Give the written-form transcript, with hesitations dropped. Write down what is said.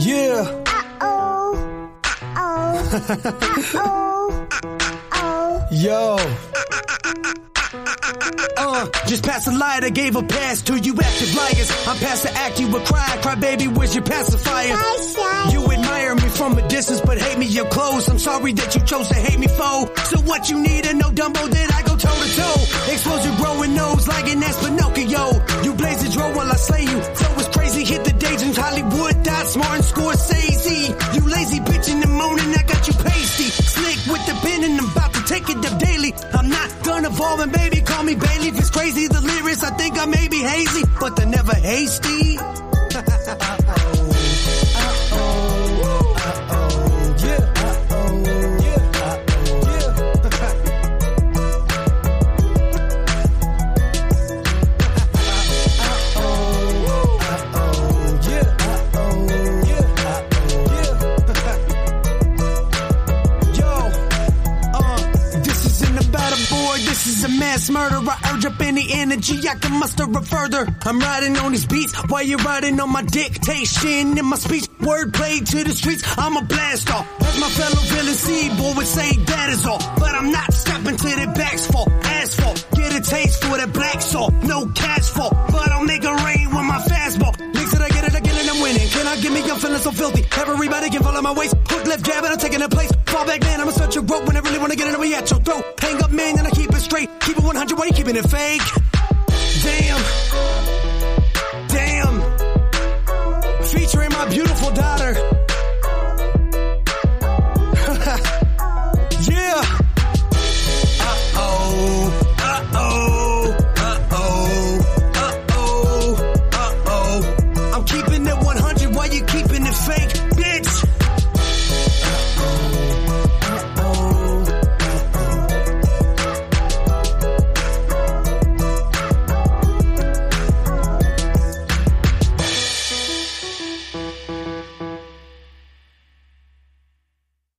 Yeah. Yo. Just past the light, I gave a pass to you active liars. I'm past the act, you a cry baby, where's your pacifier? You admire me from a distance, but hate me your clothes. I'm sorry that you chose to hate me, foe. So what you need to know, Dumbo, did I go toe to toe? Expose your growing nose like an ass Pinocchio. You blaze the draw while I slay you. Flow is crazy, hit the daydreams, Hollywood, Dots, Martin, Scorsese. You lazy bitch in the morning, I got you pasty. Slick with the pen and I'm about to take it up daily. I'm not gonna fall and baby, call me Bailey. If it's crazy, the lyrics, I think I may be hazy, but they're never hasty. Mass murder, I urge up any energy I can muster it further. I'm riding on these beats while you're riding on my dictation. In my speech, wordplay to the streets, I'm a blast off. As my fellow villain C-boy would say, that is all. But I'm not stepping to their backs for asphalt. Get a taste for that black salt, no cash fault. But I'll make it rain with my fastball. Mix it, I get it, I'm winning. Can I give me, I'm feeling so filthy. Everybody can follow my waist. Hook, left, jab, and I'm taking a place. Fall back, man, I'ma start your rope when I really wanna get it away at your throat. Hang up, man, and I keep it straight. Keep it 100, why you keeping it fake? Damn. Featuring my beautiful daughter.